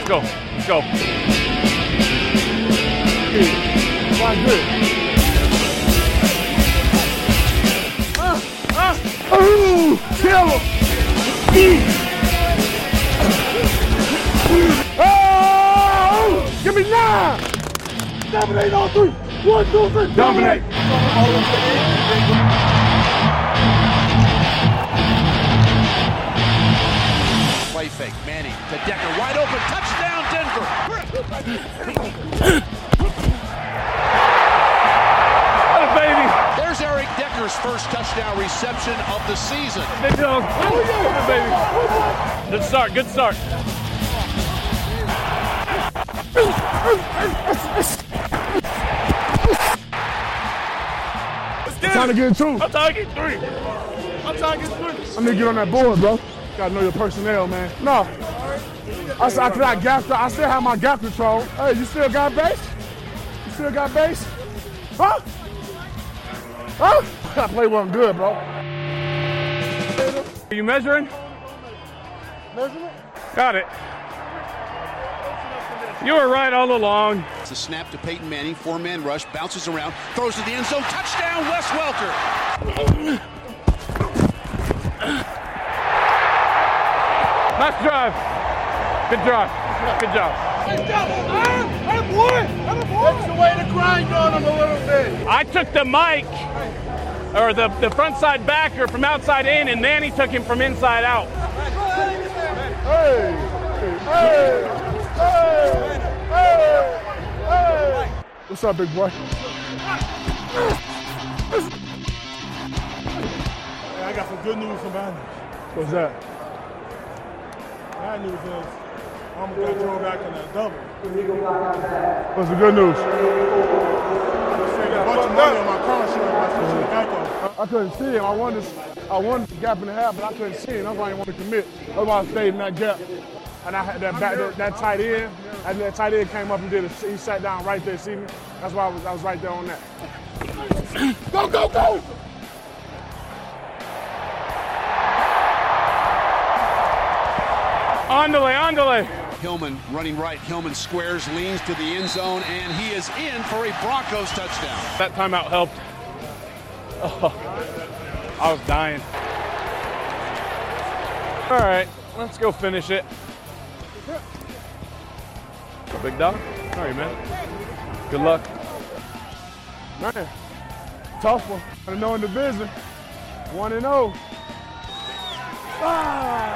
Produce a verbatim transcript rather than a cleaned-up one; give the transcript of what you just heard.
Let's go. Let's go. Quite good. Uh, uh. Ooh, kill him. Oh, give me nine. Dominate on three. One, two, three. Dominate. Play fake. Manning to Decker. Wide open. Touchdown, Denver. Baby. There's Eric Decker's first touchdown reception of the season. Big dog. Oh, yeah, baby. Good start. Good start. I'm trying to get two. I'm trying to get three. I'm trying to get three. I need to get on that board, bro. Gotta know your personnel, man. No. I said after that gap, I still have my gap control. Hey, you still got base? You still got base? Huh? Huh? That play wasn't good, bro. Are you measuring? Measurement? Got it. You were right all along. It's a snap to Peyton Manning. Four-man rush. Bounces around. Throws to the end zone. Touchdown, Wes Welker. Nice drive. Good drive. Good job. Good job. I'm one. I'm one. That's the way to grind on him a little bit. I took the mic, or the, the front side backer from outside in, and Manny took him from inside out. Hey. Hey. Hey. Hey. Hey. What's up, big boy? Hey, I got some good news from bad news. What's that? Bad news is I'm gonna throw back in that double. What's the good news? I saved a bunch of money on my car insurance. I switched to Geico. I couldn't see him. I wanted, I wanted the gap in the half, but I couldn't see him. That's why I didn't want to commit. That's why I stayed in that gap. And I had that back, that, that tight end, and that tight end came up and did it. He sat down right there, see me? That's why I was, I was right there on that. Go, go, go! Andale, andale. Hillman running right. Hillman squares, leans to the end zone, and he is in for a Broncos touchdown. That timeout helped. Oh, I was dying. All right, let's go finish it. Big dog. Sorry, man. Good luck. Man, tough one. I know in the division. One and oh. Ah!